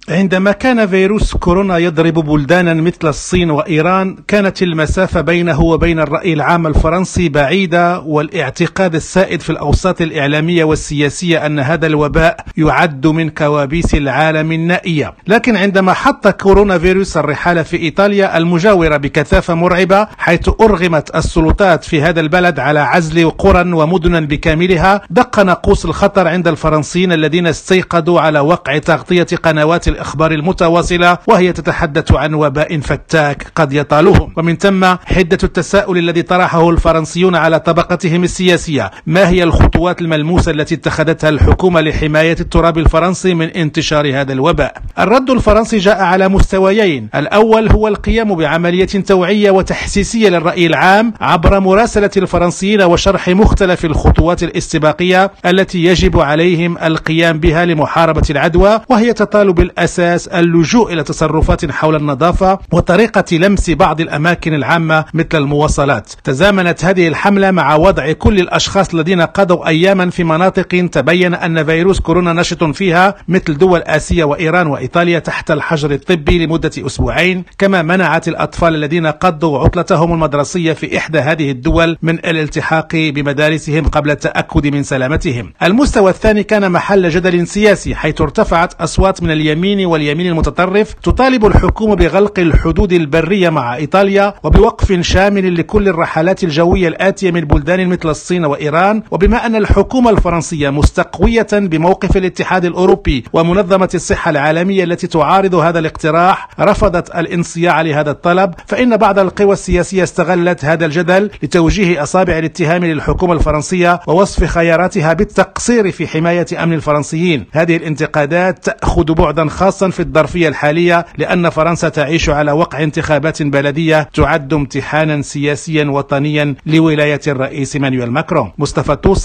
عندما كان فيروس كورونا يضرب بلدانا مثل الصين وإيران، كانت المسافة بينه وبين الرأي العام الفرنسي بعيدة، والاعتقاد السائد في الأوساط الإعلامية والسياسية أن هذا الوباء يعد من كوابيس العالم النائية. لكن عندما حط كورونا فيروس الرحال في إيطاليا المجاورة بكثافة مرعبة، حيث أرغمت السلطات في هذا البلد على عزل قرى ومدنا بكاملها، دق ناقوس الخطر عند الفرنسيين الذين استيقظوا على وقع تغطية قنوات الإخبار المتواصلة وهي تتحدث عن وباء فتاك قد يطالهم. ومن ثم حدة التساؤل الذي طرحه الفرنسيون على طبقتهم السياسية: ما هي الخطوات الملموسة التي اتخذتها الحكومة لحماية التراب الفرنسي من انتشار هذا الوباء؟ الرد الفرنسي جاء على مستويين. الأول هو القيام بعملية توعية وتحسيسية للرأي العام عبر مراسلة الفرنسيين وشرح مختلف الخطوات الاستباقية التي يجب عليهم القيام بها لمحاربة العدوى، وهي تطالب الأساس اللجوء إلى تصرفات حول النظافة وطريقة لمس بعض الأماكن العامة مثل المواصلات. تزامنت هذه الحملة مع وضع كل الأشخاص الذين قضوا أياما في مناطق تبين أن فيروس كورونا نشط فيها مثل دول آسيا وإيران وإيطاليا تحت الحجر الطبي لمدة أسبوعين، كما منعت الأطفال الذين قضوا عطلتهم المدرسية في إحدى هذه الدول من الالتحاق بمدارسهم قبل التأكد من سلامتهم. المستوى الثاني كان محل جدل سياسي، حيث ارتفعت أصوات من اليمين واليمين المتطرف تطالب الحكومة بغلق الحدود البرية مع إيطاليا وبوقف شامل لكل الرحلات الجوية الآتية من بلدان مثل الصين وإيران. وبما أن الحكومة الفرنسية مستقوية بموقف الاتحاد الأوروبي ومنظمة الصحة العالمية التي تعارض هذا الاقتراح، رفضت الانصياع لهذا الطلب، فإن بعض القوى السياسية استغلت هذا الجدل لتوجيه أصابع الاتهام للحكومة الفرنسية ووصف خياراتها بالتقصير في حماية أمن الفرنسيين. هذه الانتقادات تأخذ بعدا خاصا في الظرفية الحالية، لأن فرنسا تعيش على وقع انتخابات بلدية تعد امتحانا سياسيا وطنيا لولاية الرئيس مانويل ماكرون. مصطفى